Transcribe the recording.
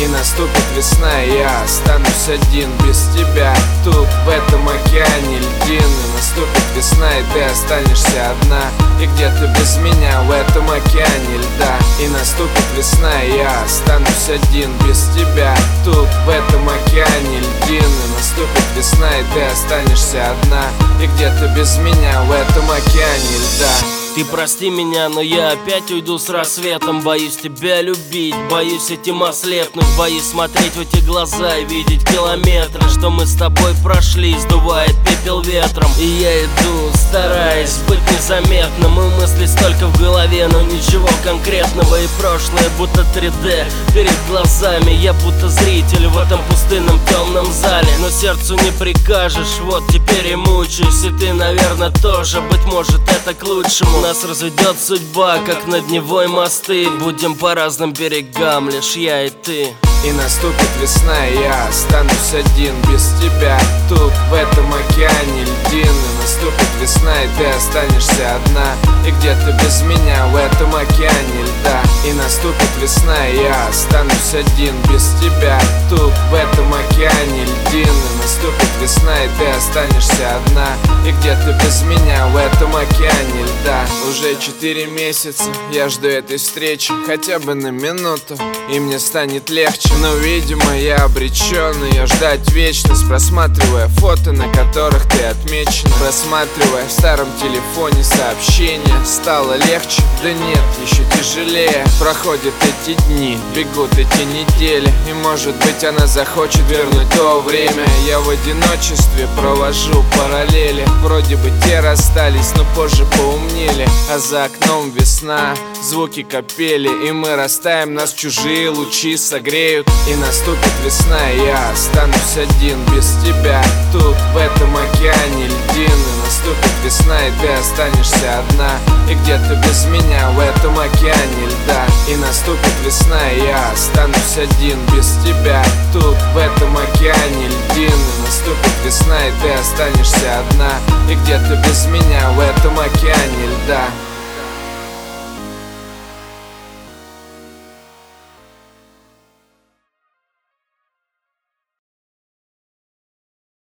И наступит весна, и я останусь один без тебя. Тут, в этом океане льдины. Наступит весна, и ты останешься одна. И где-то без меня в этом океане льда. И наступит весна, и я останусь один без тебя. Тут, в этом океане льдины. Наступит весна, и ты останешься одна. И где-то без меня в этом океане льда. Ты прости меня, но я опять уйду с рассветом. Боюсь тебя любить, боюсь этим ослепнуть. Боюсь смотреть в эти глаза и видеть километры, что мы с тобой прошли, сдувает пепел ветром. И я иду, стараясь быть незаметным. И мысли столько в голове, но ничего конкретного. И прошлое будто 3D перед глазами. Я будто зритель в этом пустынном темном зале. Но сердцу не прикажешь, вот теперь и мучаюсь. И ты, наверное, тоже, быть может, это к лучшему. Нас разведет судьба, как над Невой мосты. Будем по разным берегам, лишь я и ты. И наступит весна, и я останусь один без тебя. Тут, в этом океане льдины. Наступит весна, и ты останешься одна. И где-то без меня в этом океане льда. И наступит весна, и я останусь один без тебя. Тут, в этом океане льдины. Наступит весна, и ты останешься одна. И где-то без меня в этом океане льда. Уже 4 месяца я жду этой встречи, хотя бы на минуту, и мне станет легче. Но, видимо, я обречен ее ждать вечность, просматривая фото, на которых ты отмечен. Просматривая в старом телефоне сообщения. Стало легче? Да нет, еще тяжелее. Проходят эти дни, бегут эти недели. И может быть она захочет вернуть то время. Я в одиночестве провожу параллели. Вроде бы те расстались, но позже поумнели. А за окном весна, звуки капели. И мы растаем, нас чужие лучи согреют. И наступит весна, и я останусь один без тебя. Тут, в этом океане льдины. Наступит весна, и ты останешься одна. И где-то без меня в этом океане льда. И наступит весна, и я останусь один без тебя. Тут, в этом океане льдины. Наступит весна, и ты останешься одна. И где-то без меня в этом океане льда.